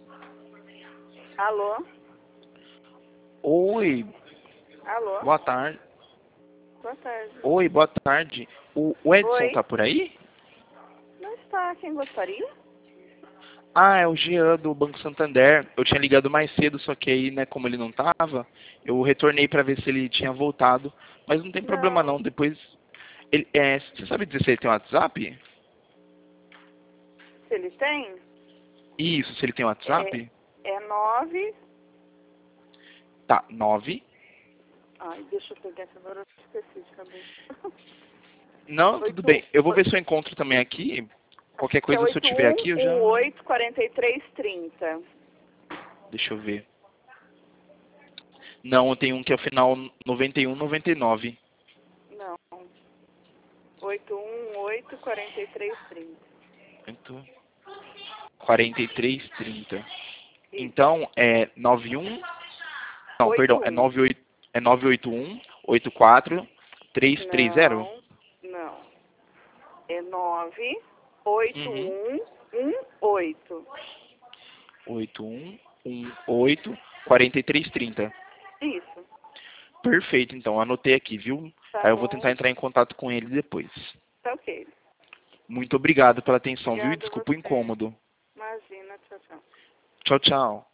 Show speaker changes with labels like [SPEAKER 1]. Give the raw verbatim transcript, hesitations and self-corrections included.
[SPEAKER 1] Alô?
[SPEAKER 2] Oi,
[SPEAKER 1] Alô?
[SPEAKER 2] boa tarde.
[SPEAKER 1] Boa tarde.
[SPEAKER 2] Oi, boa tarde. O, o Edson
[SPEAKER 1] Oi?
[SPEAKER 2] tá por aí?
[SPEAKER 1] Não está. Quem gostaria?
[SPEAKER 2] Ah, é o Jean do Banco Santander. Eu tinha ligado mais cedo, só que aí, né, como ele não tava, eu retornei pra ver se ele tinha voltado. Mas não tem problema
[SPEAKER 1] Não.
[SPEAKER 2] não, depois... Ele, é, você sabe dizer se ele tem WhatsApp?
[SPEAKER 1] Se ele tem?
[SPEAKER 2] Isso, se ele tem
[SPEAKER 1] É,
[SPEAKER 2] WhatsApp?
[SPEAKER 1] é nove...
[SPEAKER 2] Tá, nove.
[SPEAKER 1] Ai, deixa eu pegar essa agora, eu esqueci de cabeça.
[SPEAKER 2] Não, tudo
[SPEAKER 1] Oito...
[SPEAKER 2] bem. Eu vou ver se eu encontro também aqui. Qualquer
[SPEAKER 1] Que é
[SPEAKER 2] coisa, se eu
[SPEAKER 1] oito
[SPEAKER 2] tiver
[SPEAKER 1] um
[SPEAKER 2] aqui, eu já...
[SPEAKER 1] um oito quatro três trinta.
[SPEAKER 2] Deixa eu ver. Não, tem um que é o final noventa e um, noventa e nove.
[SPEAKER 1] Não. oito um um oito quatro três trinta.
[SPEAKER 2] quarenta e três, trinta.
[SPEAKER 1] Isso.
[SPEAKER 2] Então, é nove um... Não,
[SPEAKER 1] oito
[SPEAKER 2] perdão, é
[SPEAKER 1] um.
[SPEAKER 2] nove oito, é nove oito um, oito quatro, três três zero?
[SPEAKER 1] Não. Não. É nove oito
[SPEAKER 2] Uhum.
[SPEAKER 1] um um oito.
[SPEAKER 2] oito um um oito, quarenta e três, trinta.
[SPEAKER 1] Isso.
[SPEAKER 2] Perfeito, então, anotei aqui, viu?
[SPEAKER 1] Tá
[SPEAKER 2] Aí eu vou tentar
[SPEAKER 1] bom.
[SPEAKER 2] entrar em contato com ele depois.
[SPEAKER 1] Tá ok.
[SPEAKER 2] Muito obrigado pela atenção, viu? E
[SPEAKER 1] Obrigada a
[SPEAKER 2] desculpa o
[SPEAKER 1] você.
[SPEAKER 2] incômodo.
[SPEAKER 1] Imagina, tchau, tchau.
[SPEAKER 2] Tchau, tchau.